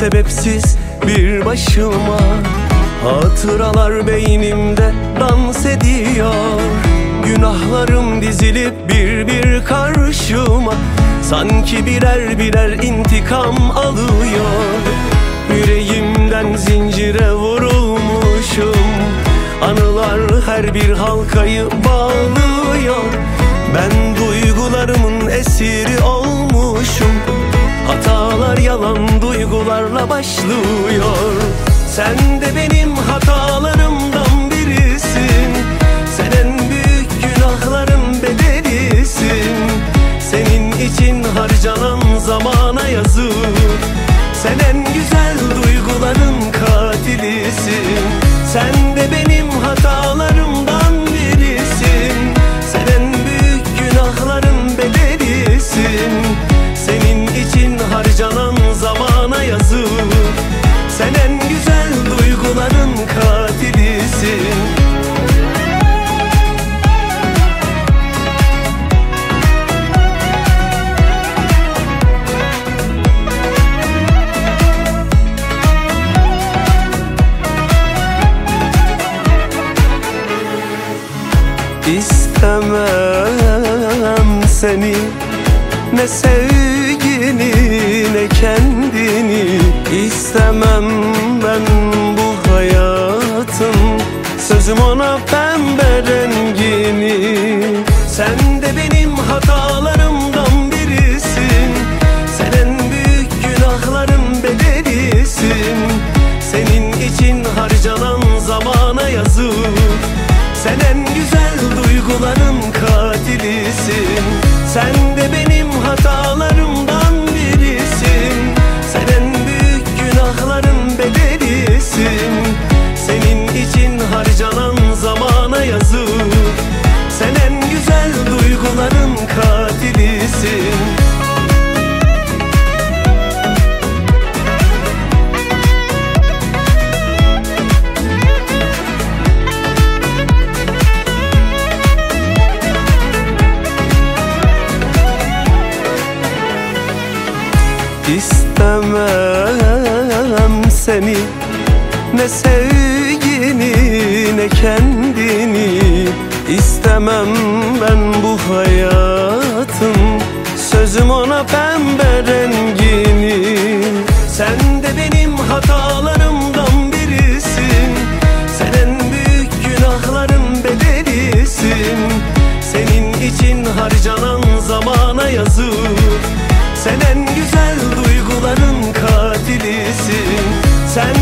sebepsiz bir başıma. Hatıralar beynimde dans ediyor, günahlarım dizilip bir bir karşıma. Sanki birer birer intikam alıyor, yüreğimden zincire vurulmuşum. Anılar her bir halkayı bağlıyor, ben duygularımın esiri olmuşum. Hatalar yalan duygularla başlıyor. Sen de benim hatalarımdan birisin, sen en büyük günahların bedelisin. Senin için harcanan zamana yazık, sen en güzel duyguların katilisin. Sen de benim hatalarımdan birisin, sen en büyük günahların bedelisin. Senin için harcanan zamana yazık, sen en güzel duyguların katilisin. İstemem seni, ne sevgini ne kendini. İstemem ben bu hayatın, sözüm ona pembe rengini. Sen de benim hatalarımdan birisin, sen en büyük günahların bedelisin. Senin için harcanan zamana yazık, sen en güzel duyguların katilisin. Sen de benim hatalarımdan birisin, sen en büyük günahların bedelisin. Senin için harcanan zamana yazık, sen en güzel duyguların katilisin. İstemem seni, ne sevgini ne kendini. İstemem ben bu hayatın, sözüm ona pembe rengini. Sen de benim hatalarımdan birisin, sen en büyük günahların bedelisin. Senin için harcanan zamana yazık, sen en güzel duyguların katilisin. Sen